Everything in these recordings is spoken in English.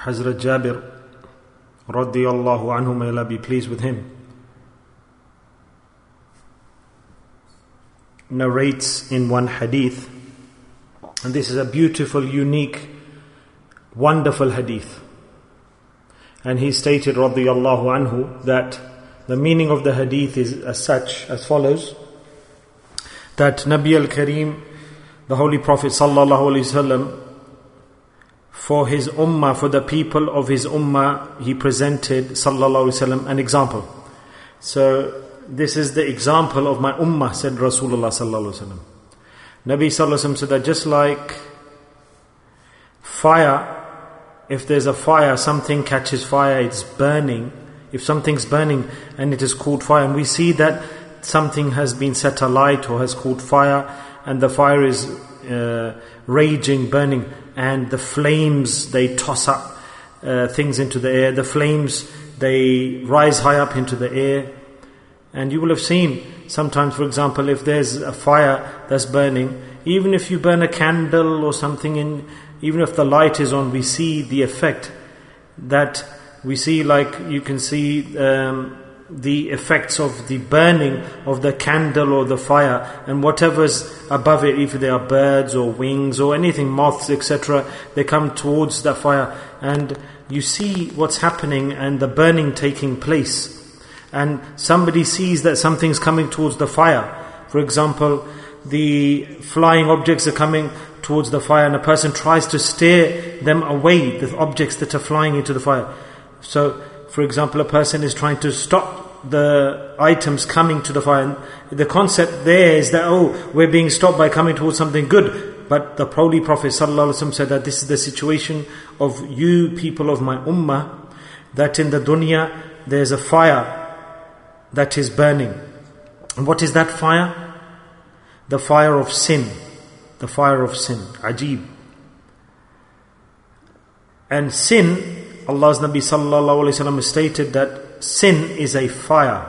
Hazrat Jabir radiyallahu anhu, may Allah be pleased with him, narrates in one hadith, and this is a beautiful, unique, wonderful hadith. And he stated radiyallahu anhu that the meaning of the hadith is as follows: that Nabi al-Kareem, the Holy Prophet sallallahu alaihi wasallam, for his ummah, for the people of his ummah, he presented sallallahu alaihi wasallam an example. So this is the example of my ummah, said Rasulullah sallallahu alaihi wasallam. Nabi sallallahu alaihi wasallam said that just like fire, if there's a fire, something catches fire, it's burning. If something's burning and it is caught fire, and we see that something has been set alight or has caught fire, and the fire is raging, burning, and the flames, they toss up things into the air. The flames, they rise high up into the air. And you will have seen sometimes, for example, if there's a fire that's burning, even if you burn a candle or something, even if the light is on, we see the effect that we see, like you can see the effects of the burning of the candle or the fire, and whatever's above it, if they are birds or wings or anything, moths, etc., they come towards that fire, and you see what's happening and the burning taking place. And somebody sees that something's coming towards the fire. For example, the flying objects are coming towards the fire, and a person tries to steer them away, the objects that are flying into the fire. So, for example, a person is trying to stop the items coming to the fire. And the concept there is that, we're being stopped by coming towards something good. But the Holy Prophet ﷺ said that this is the situation of you people of my ummah, that in the dunya there's a fire that is burning. And what is that fire? The fire of sin. The fire of sin. Ajib. And sin, Allah's Nabi sallallahu alayhi wa sallam stated that sin is a fire.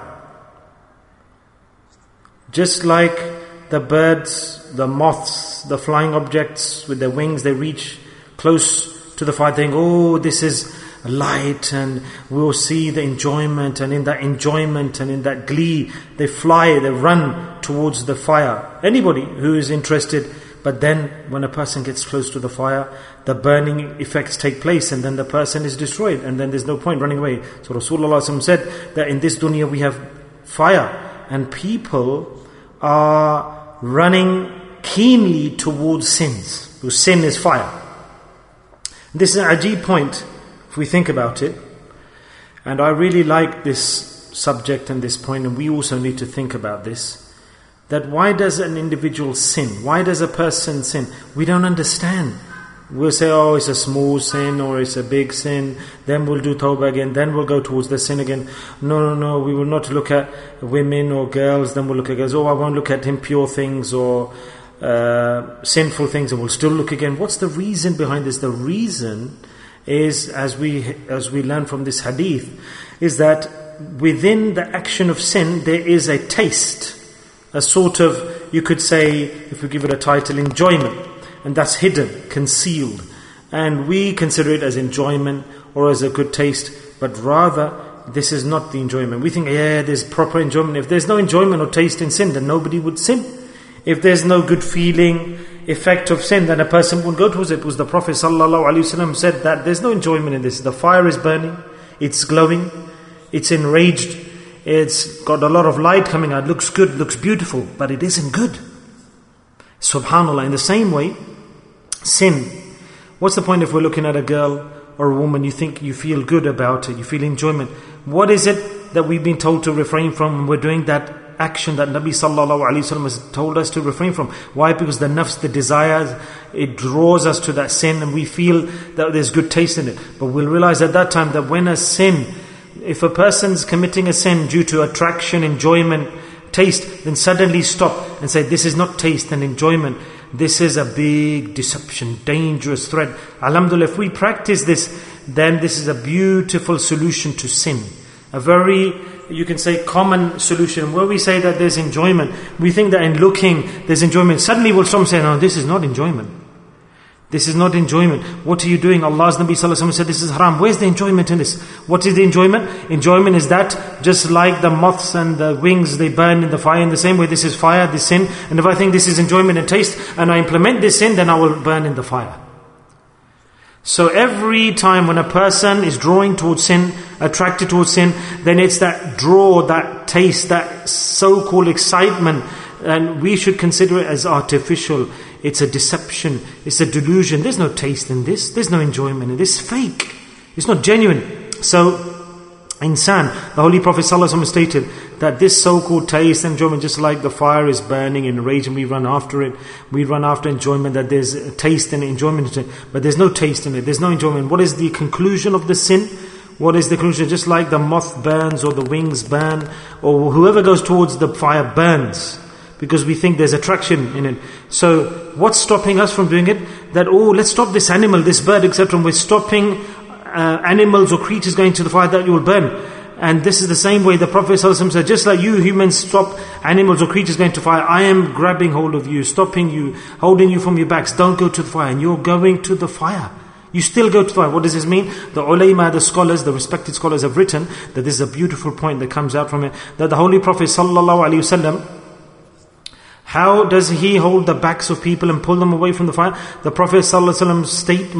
Just like the birds, the moths, the flying objects with their wings, they reach close to the fire, they think, this is light, and we'll see the enjoyment, and in that enjoyment and in that glee, they fly, they run towards the fire. Anybody who is interested. But then when a person gets close to the fire, the burning effects take place, and then the person is destroyed, and then there's no point running away. So Rasulullah said that in this dunya we have fire, and people are running keenly towards sins, because sin is fire. This is an ajib point if we think about it, and I really like this subject and this point, and we also need to think about this. That why does an individual sin? Why does a person sin? We don't understand. We'll say, it's a small sin or it's a big sin. Then we'll do tawbah again. Then we'll go towards the sin again. No. We will not look at women or girls. Then we'll look at girls. I won't look at impure things or sinful things, and we'll still look again. What's the reason behind this? The reason is, as we learn from this hadith, is that within the action of sin there is a taste. A sort of, you could say, if we give it a title, enjoyment. And that's hidden, concealed. And we consider it as enjoyment or as a good taste. But rather, this is not the enjoyment. We think, there's proper enjoyment. If there's no enjoyment or taste in sin, then nobody would sin. If there's no good feeling, effect of sin, then a person would go towards it. Because the Prophet ﷺ said that there's no enjoyment in this. The fire is burning, it's glowing, it's enraged, it's got a lot of light coming out, looks good, looks beautiful, but it isn't good. Subhanallah. In the same way, sin. What's the point if we're looking at a girl or a woman, you think you feel good about it, you feel enjoyment. What is it that we've been told to refrain from, and we're doing that action that Nabi sallallahu alaihi wasallam has told us to refrain from? Why? Because the nafs, the desires, it draws us to that sin, and we feel that there's good taste in it. But we'll realize at that time that when a sin, if a person's committing a sin due to attraction, enjoyment, taste, then suddenly stop and say, this is not taste and enjoyment. This is a big deception, dangerous threat. Alhamdulillah, if we practice this, then this is a beautiful solution to sin. A very, you can say, common solution. Where we say that there's enjoyment, we think that in looking, there's enjoyment. Suddenly we'll stop saying, no, this is not enjoyment. This is not enjoyment. What are you doing? Allah's Nabi Sallallahu Alaihi Wasallam said this is haram. Where's the enjoyment in this? What is the enjoyment? Enjoyment is that just like the moths and the wings, they burn in the fire. In the same way, this is fire, this sin. And if I think this is enjoyment and taste, and I implement this sin, then I will burn in the fire. So every time when a person is drawing towards sin, attracted towards sin, then it's that draw, that taste, that so-called excitement. And we should consider it as artificial. It's a deception. It's a delusion. There's no taste in this. There's no enjoyment in this. It's fake. It's not genuine. So, insan, the Holy Prophet ﷺ stated that this so-called taste and enjoyment, just like the fire is burning in rage and we run after it, we run after enjoyment, that there's a taste and enjoyment in it, but there's no taste in it. There's no enjoyment. What is the conclusion of the sin? What is the conclusion? Just like the moth burns or the wings burn, or whoever goes towards the fire burns, because we think there's attraction in it. So what's stopping us from doing it? That, let's stop this animal, this bird, etc. We're stopping animals or creatures going to the fire that you will burn. And this is the same way the Prophet ﷺ said, just like you humans stop animals or creatures going to fire, I am grabbing hold of you, stopping you, holding you from your backs. Don't go to the fire. And you're going to the fire. You still go to the fire. What does this mean? The ulama, the scholars, the respected scholars have written that this is a beautiful point that comes out from it. That the Holy Prophet ﷺ, how does he hold the backs of people and pull them away from the fire? The Prophet ﷺ's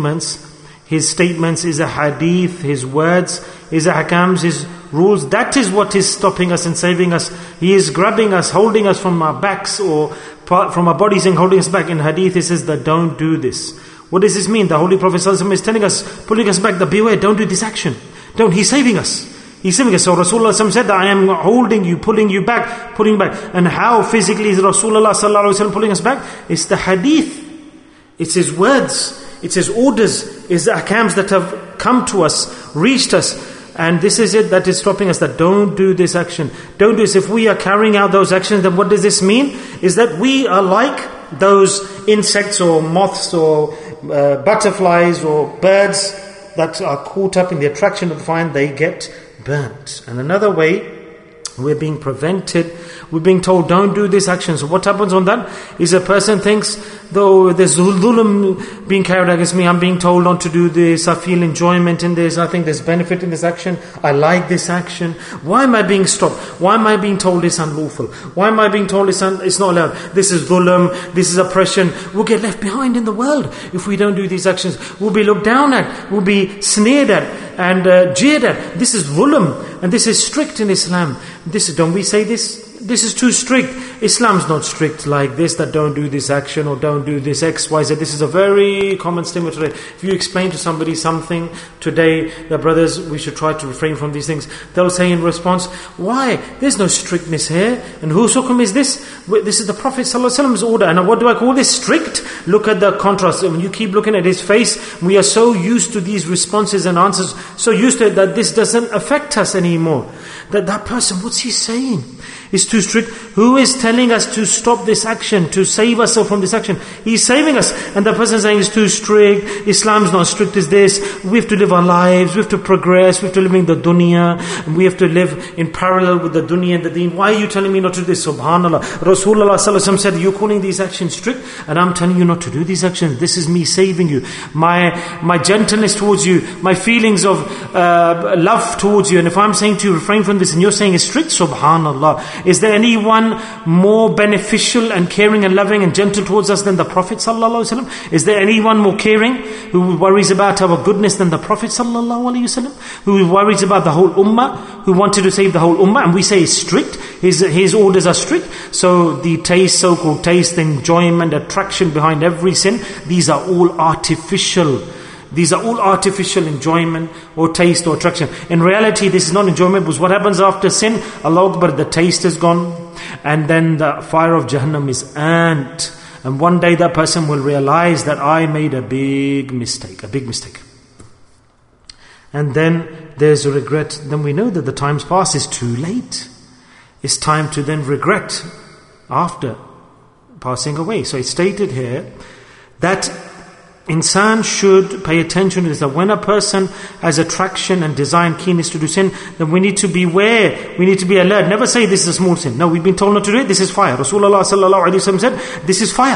statements is a hadith, his words, his ahkams, his rules. That is what is stopping us and saving us. He is grabbing us, holding us from our backs or from our bodies and holding us back. In hadith he says that don't do this. What does this mean? The Holy Prophet ﷺ is telling us, pulling us back, that beware, don't do this action. Don't. He's saving us. He's saving us. So Rasulullah said that I am holding you, pulling you back, pulling back. And how physically is Rasulullah ﷺ pulling us back? It's the hadith. It's his words. It's his orders. It's the ahkams that have come to us, reached us. And this is it that is stopping us, that don't do this action. Don't do this. If we are carrying out those actions, then what does this mean? Is that we are like those insects or moths or butterflies or birds that are caught up in the attraction of the fire, and they get burnt. And another way, we're being prevented, we're being told don't do this action. So what happens on that is a person thinks, though there's dhulm being carried against me, I'm being told not to do this, I feel enjoyment in this, I think there's benefit in this action, I like this action. Why am I being stopped? Why am I being told it's unlawful? Why am I being told it's not allowed? This is dhulm, this is oppression. We'll get left behind in the world if we don't do these actions. We'll be looked down at, we'll be sneered at and jeered at. This is dhulm and this is strict in Islam. Don't we say this? This is too strict. Islam's not strict like this, that don't do this action or don't do this X, Y, Z. This is a very common statement today. If you explain to somebody something today, the brothers, we should try to refrain from these things, they'll say in response, why? There's no strictness here. And whose hukum is this? This is the Prophet ﷺ's order. And what do I call this? Strict? Look at the contrast. When you keep looking at his face, we are so used to these responses and answers, so used to it that this doesn't affect us anymore. That person, what's he saying? It's too strict. Who is telling us to stop this action, to save ourselves from this action? He's saving us. And the person saying it's too strict, Islam's not strict as this, we have to live our lives, we have to progress, we have to live in the dunya, and we have to live in parallel with the dunya and the deen. Why are you telling me not to do this? Subhanallah. Rasulullah ﷺ said, you're calling these actions strict, and I'm telling you not to do these actions. This is me saving you. My gentleness towards you, my feelings of love towards you. And if I'm saying to you, refrain from this, and you're saying it's strict, subhanallah. Is there anyone more beneficial and caring and loving and gentle towards us than the Prophet ﷺ? Is there anyone more caring who worries about our goodness than the Prophet ﷺ? Who worries about the whole ummah, who wanted to save the whole ummah? And we say it's strict, his orders are strict. So the taste, so-called taste, enjoyment, attraction behind every sin, these are all artificial. These are all artificial enjoyment or taste or attraction. In reality, this is not enjoyment, because what happens after sin? Allahu Akbar, the taste is gone, and then the fire of Jahannam is earned. And one day that person will realize that I made a big mistake. And then there's a regret. Then we know that the time's past, is too late. It's time to then regret after passing away. So it's stated here that insan should pay attention to this, that when a person has attraction and desire and keenness to do sin, then we need to beware, we need to be alert. Never say this is a small sin. No, we've been told not to do it, this is fire. Rasulullah ﷺ said, this is fire.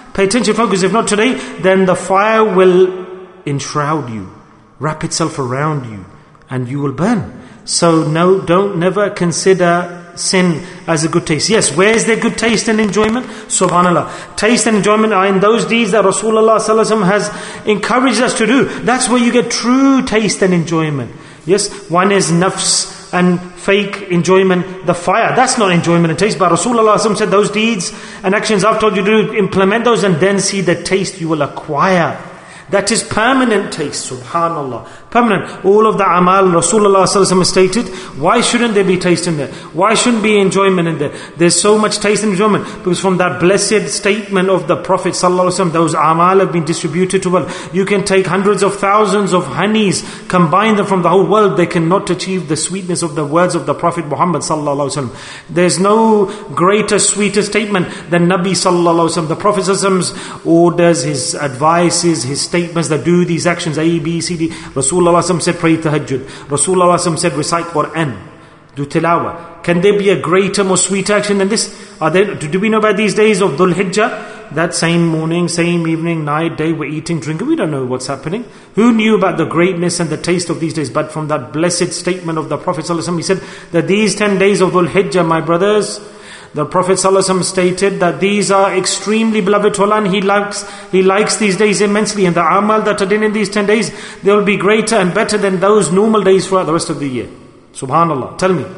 Pay attention, focus. If not today, then the fire will enshroud you, wrap itself around you, and you will burn. So no, don't never consider sin as a good taste. Yes, where is there good taste and enjoyment? Subhanallah. Taste and enjoyment are in those deeds that Rasulullah ﷺ has encouraged us to do. That's where you get true taste and enjoyment. Yes, one is nafs and fake enjoyment, the fire. That's not enjoyment and taste. But Rasulullah ﷺ said those deeds and actions I've told you to do, implement those and then see the taste you will acquire. That is permanent taste, subhanallah. Permanent. All of the amal Rasulullah ﷺ stated, why shouldn't there be taste in there? Why shouldn't be enjoyment in there? There's so much taste and enjoyment. Because from that blessed statement of the Prophet ﷺ, those amal have been distributed to world. You can take hundreds of thousands of honeys, combine them from the whole world, they cannot achieve the sweetness of the words of the Prophet Muhammad ﷺ. There's no greater, sweeter statement than Nabi ﷺ. The Prophet ﷺ's orders, his advices, his statements that do these actions, A, B, C, D. Rasulullah said pray tahajjud. Rasulullah said recite Quran, do tilawah. Can there be a greater, more sweet action than this? Do we know about these days of Dhul Hijjah? That same morning, same evening, night, day, we're eating, drinking. We don't know what's happening. Who knew about the greatness and the taste of these days? But from that blessed statement of the Prophet ﷺ, he said that these 10 days of Dhul Hijjah, my brothers, the Prophet ﷺ stated that these are extremely beloved to Allah and He likes these days immensely, and the amal that are done in these 10 days, they will be greater and better than those normal days throughout the rest of the year. Subhanallah. Tell me,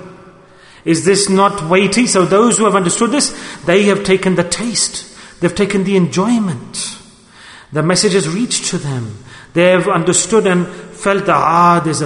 is this not weighty? So those who have understood this, they have taken the taste, they've taken the enjoyment. The message has reached to them. They have understood and felt that there's a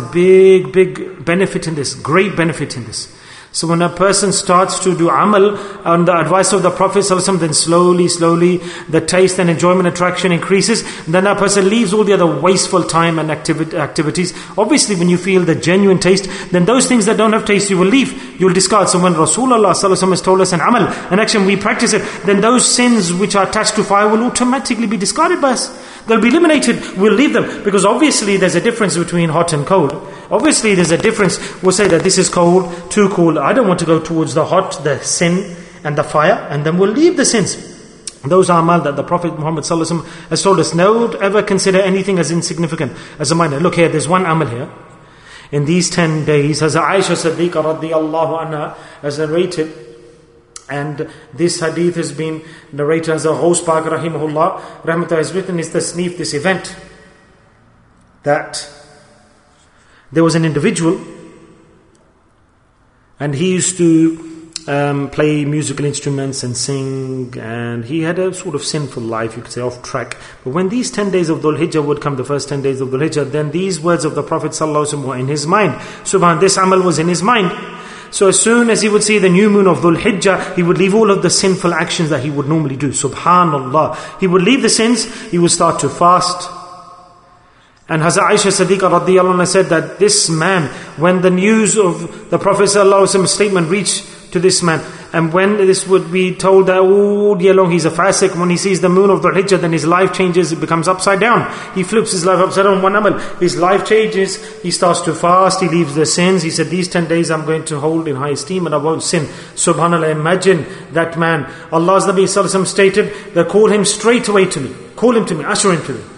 big benefit in this, great benefit in this. So when a person starts to do amal on the advice of the Prophet ﷺ, then slowly the taste and enjoyment attraction increases. Then that person leaves all the other wasteful time and activities. Obviously when you feel the genuine taste, then those things that don't have taste you will leave, you will discard. So when Rasulullah ﷺ has told us an amal, an action, we practice it, then those sins which are attached to fire will automatically be discarded by us. They'll be eliminated. We'll leave them. Because obviously there's a difference between hot and cold. Obviously there's a difference. We'll say that this is cold, too cold. I don't want to go towards the hot, the sin and the fire. And then we'll leave the sins. Those are amal that the Prophet Muhammad ﷺ has told us. Don't ever consider anything as insignificant, as a minor. Look here, there's one amal here. In these 10 days, as Aisha Siddiqa radiyallahu anha has narrated, and this hadith has been narrated as a Ghaus Pak rahimahullah, Rahmatullah has written, is tasneef, this event, that there was an individual and he used to play musical instruments and sing, and he had a sort of sinful life, you could say, off track. But when these 10 days of Dhul Hijjah would come, the first 10 days of Dhul Hijjah, then these words of the Prophet ﷺ were in his mind. Subhan, this amal was in his mind. So as soon as he would see the new moon of Dhul Hijjah, he would leave all of the sinful actions that he would normally do. Subhanallah. He would leave the sins, he would start to fast. And Hazrat Aisha Siddiqa radiyallahu anha said that this man, when the news of the Prophet ﷺ statement reached to this man, and when this would be told that all year long he's a fasiq, when he sees the moon of Dhul Hijjah, then his life changes, it becomes upside down. He flips his life upside down, one amal. His life changes, he starts to fast, he leaves the sins. He said, these 10 days I'm going to hold in high esteem and I won't sin. Subhanallah, imagine that man. Allah's Nabi ﷺ stated that call him straight away to me. Call him to me, usher him to me.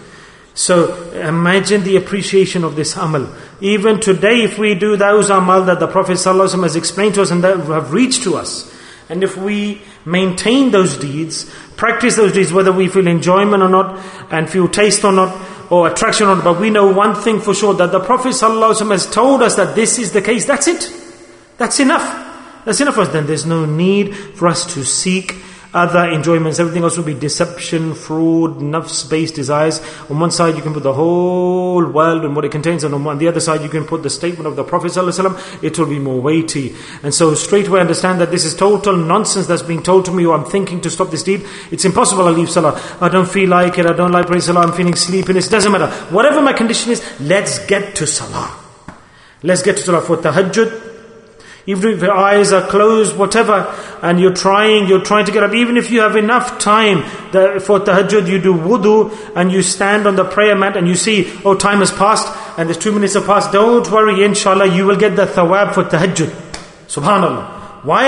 So imagine the appreciation of this amal. Even today, if we do those amal that the Prophet ﷺ has explained to us and that have reached to us, and if we maintain those deeds, practice those deeds, whether we feel enjoyment or not, and feel taste or not, or attraction or not, but we know one thing for sure, that the Prophet ﷺ has told us that this is the case, that's it. That's enough. That's enough for us. Then there's no need for us to seek other enjoyments. Everything else will be deception, fraud, nafs-based desires. On one side you can put the whole world and what it contains, and on the other side you can put the statement of the Prophet ﷺ. It will be more weighty. And so straight away understand that this is total nonsense that's being told to me, or I'm thinking to stop this deed. It's impossible I leave salah. I don't feel like it, I don't like praying salah, I'm feeling sleepiness. It doesn't matter. Whatever my condition is, let's get to salah. Let's get to salah for tahajjud. Even if your eyes are closed, whatever, and you're trying to get up, even if you have enough time for tahajjud, you do wudu, and you stand on the prayer mat, and you see, time has passed, and there's 2 minutes have passed, don't worry, inshallah, you will get the thawab for tahajjud. Subhanallah. Why?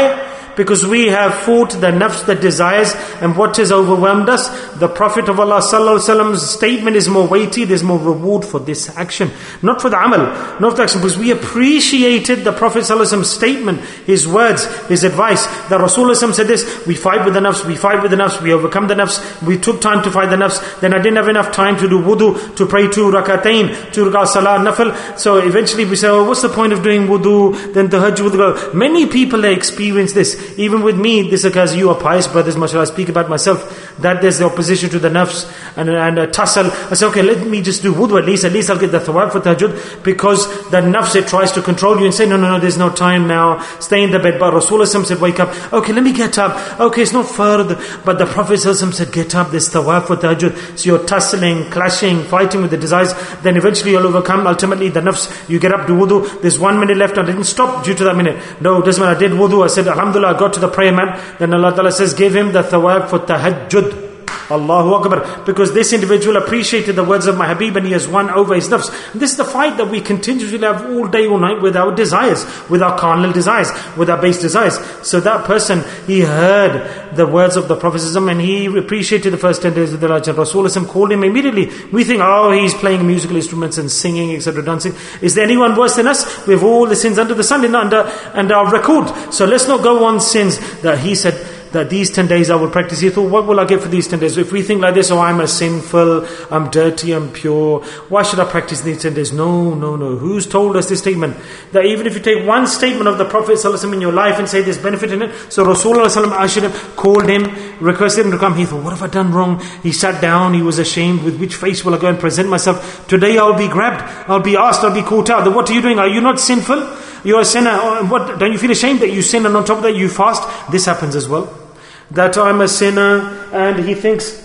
Because we have fought the nafs, the desires, and what has overwhelmed us. The Prophet of Allah ﷺ's statement is more weighty, there's more reward for this action. Not for the amal, not for the action, because we appreciated the Prophet ﷺ's statement, his words, his advice. The Rasulullah ﷺ said this, we fight with the nafs, we overcome the nafs, we took time to fight the nafs, then I didn't have enough time to do wudu, to pray 2 rakatain, 2 rakat salah, nafil. So eventually we say, oh, what's the point of doing wudu, then tahajjud go. Many people, they experience this. Even with me, this occurs. You are pious brothers, mashallah. I speak about myself, that there's the opposition to the nafs and a tussle. I say, okay, let me just do wudu at least I'll get the thawab for tahajjud, because the nafs, it tries to control you and say, no, there's no time now, stay in the bed. But Rasulullah said, wake up. Okay, let me get up. Okay, it's not further. But the Prophet said, get up, there's thawab for tahajjud. So you're tussling, clashing, fighting with the desires, then eventually you'll overcome. Ultimately the nafs, you get up, do wudu. There's 1 minute left, I didn't stop due to that minute. No, doesn't matter, I did wudu, I said, alhamdulillah, I got to the prayer mat. Then Allah Ta'ala says, give him the thawab for tahajjud. Allahu Akbar. Because this individual appreciated the words of my Habib and he has won over his nafs. This is the fight that we continuously have all day, all night with our desires, with our carnal desires, with our base desires. So that person, he heard the words of the Prophet and he appreciated the first 10 days of the Hajj. And Rasulullah called him immediately. We think, oh, he's playing musical instruments and singing, etc., dancing. Is there anyone worse than us? We have all the sins under the sun and our record. So let's not go on sins. That he said that these 10 days I will practice. He thought, what will I get for these 10 days? If we think like this, oh, I'm a sinful, I'm dirty, I'm pure, why should I practice these 10 days? No. Who's told us this statement? That even if you take one statement of the Prophet ﷺ in your life and say there's benefit in it. So Rasulullah ﷺ, I should have called him, requested him to come. He thought, what have I done wrong? He sat down, he was ashamed. With which face will I go and present myself? Today I'll be grabbed, I'll be asked, I'll be caught out. What are you doing? Are you not sinful? You're a sinner. What? Don't you feel ashamed that you sin and on top of that you fast? This happens as well. That I'm a sinner, and he thinks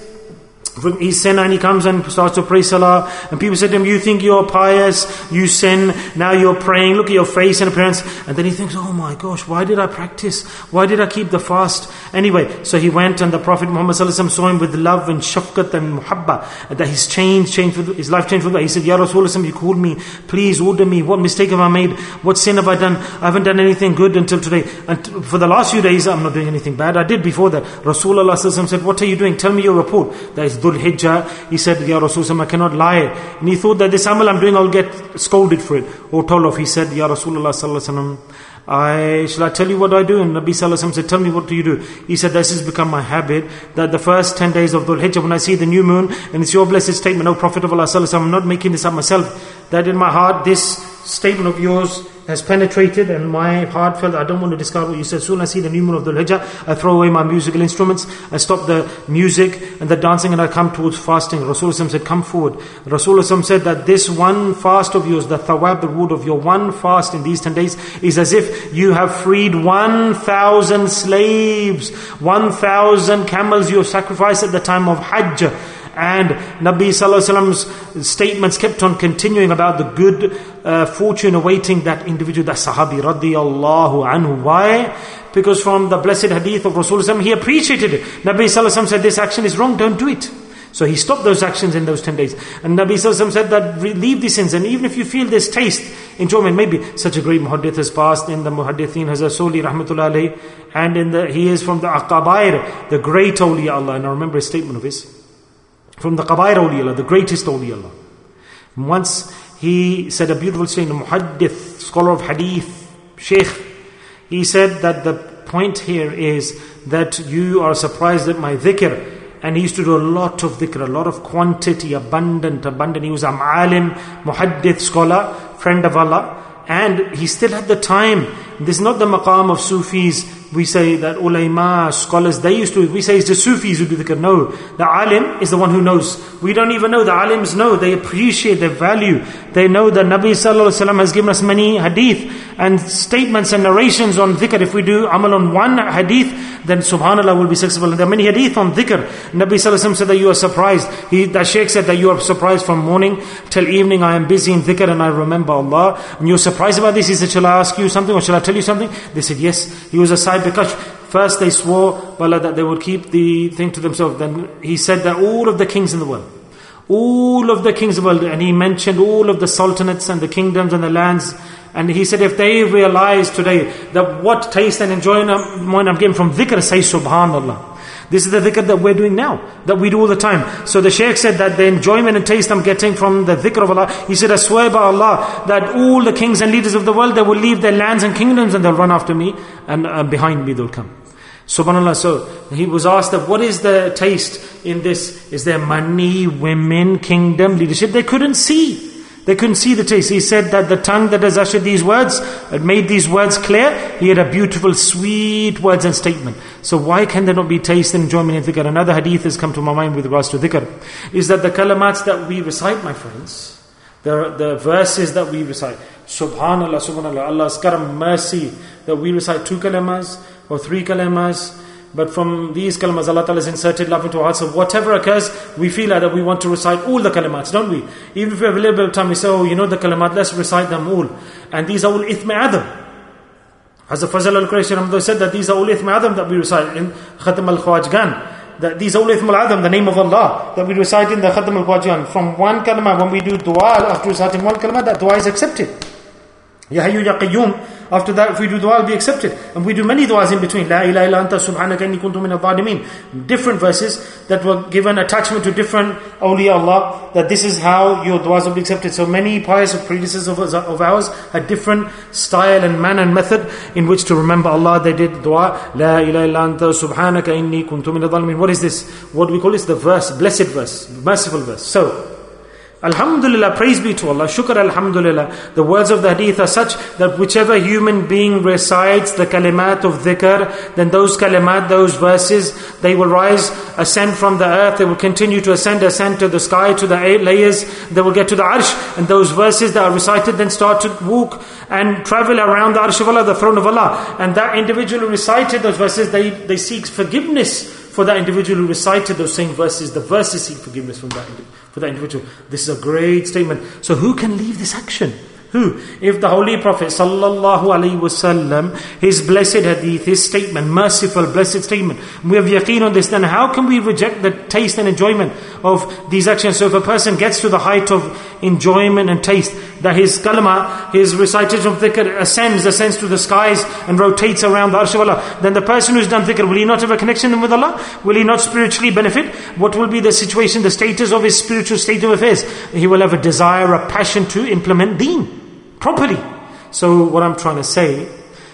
he's sinner, and he comes and starts to pray salah, and people say to him, you think you're pious, you sin, now you're praying, look at your face and appearance. And then he thinks, oh my gosh, why did I practice? Why did I keep the fast? Anyway, so he went, and the Prophet Muhammad saw him with love and shafqat and muhabba, that his his life changed. He said, Ya Rasulullah, you called me, please order me, what mistake have I made? What sin have I done? I haven't done anything good until today. And for the last few days, I'm not doing anything bad. I did before that. Rasulullah said, what are you doing? Tell me your report. That is Dhul Hijjah. He said, Ya Rasulullah, I cannot lie. And he thought that this amal I'm doing, I'll get scolded for it or told off. He said, Ya Rasulullah sallallahu alaihi wasallam, shall I tell you what I do? And Nabi sallallahu alaihi wasallam said, tell me, what do you do? He said, this has become my habit, that the first 10 days of Dhul Hijjah, when I see the new moon, and it's your blessed statement, O Prophet of Allah sallallahu alaihi wasallam, I'm not making this up myself, that in my heart this statement of yours has penetrated, and my heart felt I don't want to discard what you said. Soon I see the new moon of Dhul Hijjah, I throw away my musical instruments, I stop the music and the dancing, and I come towards fasting. Rasulullah said, come forward. Rasulullah said that this one fast of yours, the thawab, the reward of your one fast in these 10 days, is as if you have freed 1,000 slaves, 1,000 camels you have sacrificed at the time of Hajj. And Nabi Sallallahu Alaihi Wasallam's statements kept on continuing about the good fortune awaiting that individual, that Sahabi radiyallahu anhu. Why? Because from the blessed hadith of Rasulullah, he appreciated it. Nabi Sallallahu Alaihi Wasallam said, this action is wrong, don't do it. So he stopped those actions in those 10 days. And Nabi Sallallahu Alaihi Wasallam said that leave these sins. And even if you feel this taste, enjoyment, maybe such a great muhaddith has passed in the muhaddithin, Hazrat Soli rahmatullah alayhi, and he is from the Aqabair, the great awliya Allah. And I remember a statement of his. From the Qabair awliya Allah, the greatest awliya Allah. Once he said a beautiful statement, muhaddith, scholar of hadith, sheikh. He said that the point here is that you are surprised at my dhikr. And he used to do a lot of dhikr, a lot of quantity, abundant. He was an alim, muhaddith, scholar, friend of Allah. And he still had the time. This is not the maqam of Sufis. We say that ulama, scholars, they used to, we say it's the Sufis who do dhikr. No, the alim is the one who knows. We don't even know. The alims know, they appreciate, they value. They know that Nabi Sallallahu Alaihi Wasallam has given us many hadith and statements and narrations on dhikr. If we do amal on one hadith, then subhanallah will be successful. And there are many hadith on dhikr. Nabi Sallallahu Alaihi Wasallam said that you are surprised. The Shaykh said that you are surprised from morning till evening. I am busy in dhikr and I remember Allah. And you're surprised about this. He said, shall I ask you something or shall I tell you something? They said, yes. He was a side bikash. First they swore that they would keep the thing to themselves. Then he said that all of the kings in the world, All of the kings of the world, and he mentioned all of the sultanates and the kingdoms and the lands. And he said, if they realize today that what taste and enjoyment I'm getting from dhikr, say subhanallah. This is the dhikr that we're doing now, that we do all the time. So the Shaykh said that the enjoyment and taste I'm getting from the dhikr of Allah, he said, I swear by Allah that all the kings and leaders of the world, they will leave their lands and kingdoms and they'll run after me, and behind me they'll come. SubhanAllah. So he was asked that what is the taste in this? Is there money, women, kingdom, leadership? They couldn't see. They couldn't see the taste. He said that the tongue that has ushered these words, had made these words clear, he had a beautiful, sweet words and statement. So why can there not be taste and enjoyment in dhikr? Another hadith has come to my mind with regards to dhikr, is that the kalamats that we recite, my friends, the verses that we recite, subhanallah, subhanallah, Allah's karam, mercy, that we recite 2 kalamas or 3 kalamas, but from these kalamas, Allah Ta'ala has inserted love into our hearts. So whatever occurs, we feel like that we want to recite all the kalamats, don't we? Even if we have a little bit of time, we say, oh, you know the kalamat, let's recite them all. And these are all ithmi adam. Hazrat Fazal al-Qurayshi said that these are all ithmi adam that we recite in Khatam al-Khawajgan. That these are all ithmi adam, the name of Allah, that we recite in the Khatam al-Khawajgan. From one kalama, when we do dua, after reciting one kalama, that dua is accepted. Ya Hayyu Ya Qayyum. After that, if we do dua, it will be accepted. And we do many duas in between. La ilaha illa anta subhanaka inni kuntu minadh dhalimin. Different verses that were given attachment to different awliya Allah, that this is how your duas will be accepted. So many pious predecessors of ours had different style and manner and method in which to remember Allah. They did dua. La ilaha illa anta subhanaka inni kuntu minadh dhalimin. What is this? What we call is the verse, blessed verse, merciful verse. So, Alhamdulillah, praise be to Allah, shukr alhamdulillah. The words of the hadith are such that whichever human being recites the kalimat of dhikr, then those kalimat, those verses, they will rise, ascend from the earth, they will continue to ascend to the sky, to the 8 layers, they will get to the arsh, and those verses that are recited then start to walk and travel around the arsh of Allah, the throne of Allah. And that individual who recited those verses, they seek forgiveness for that individual who recited those same verses. The verses seek forgiveness from that individual. This is a great statement. So who can leave this action? Who? If the Holy Prophet sallallahu alaihi wasallam, his blessed hadith, his statement, merciful, blessed statement, we have yaqeen on this, then how can we reject the taste and enjoyment of these actions? So if a person gets to the height of enjoyment and taste, that his kalama, his recitation of dhikr ascends to the skies and rotates around the arsh of Allah, then the person who's done dhikr, will he not have a connection with Allah? Will he not spiritually benefit? What will be the situation, the status of his spiritual state of affairs? He will have a desire, a passion to implement deen properly. So what I'm trying to say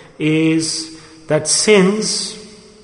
is that sins,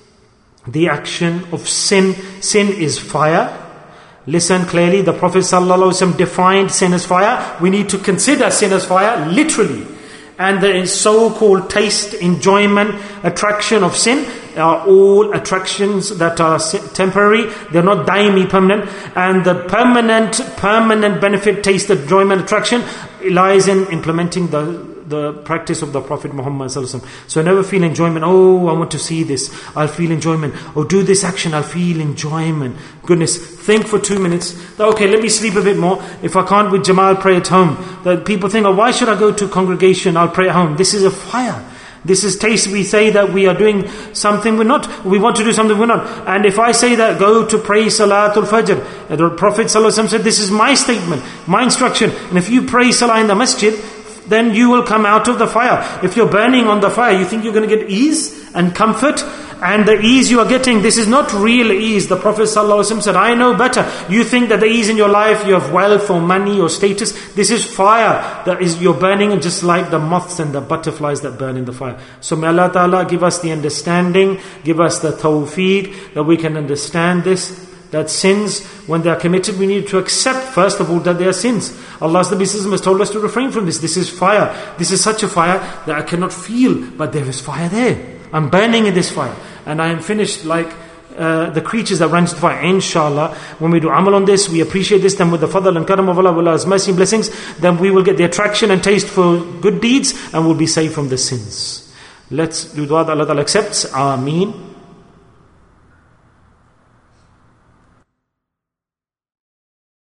the action of sin is fire. Listen clearly, the Prophet ﷺ defined sin as fire. We need to consider sin as fire literally. And the so-called taste, enjoyment, attraction of sin are all attractions that are temporary. They're not daimi, permanent. And the permanent benefit, taste, enjoyment, attraction lies in implementing the practice of the Prophet Muhammad ﷺ. So never feel enjoyment. Oh, I want to see this, I'll feel enjoyment. Oh, do this action, I'll feel enjoyment. Goodness, think for 2 minutes. Okay, let me sleep a bit more. If I can't with Jamal, pray at home. That people think, oh, why should I go to congregation? I'll pray at home. This is a fire. This is taste. We say that we are doing something we're not. We want to do something we're not. And if I say that, go to pray Salatul Fajr, the Prophet ﷺ said, this is my statement, my instruction. And if you pray Salah in the masjid, then you will come out of the fire. If you're burning on the fire, you think you're going to get ease and comfort, and the ease you are getting, this is not real ease. The Prophet ﷺ said, I know better. You think that the ease in your life, you have wealth or money or status, this is fire. That is, you're burning just like the moths and the butterflies that burn in the fire. So may Allah Ta'ala give us the understanding, give us the tawfiq, that we can understand this, that sins, when they are committed, we need to accept first of all that they are sins. Allah's Nabi has told us to refrain from this. This is fire. This is such a fire that I cannot feel, but there is fire there. I'm burning in this fire, and I am finished like the creatures that run to the fire. Inshallah, when we do amal on this, we appreciate this, then with the fadl and karam of Allah, Allah's mercy and blessings, then we will get the attraction and taste for good deeds, and we'll be saved from the sins. Let's do dua that Allah accepts. Ameen.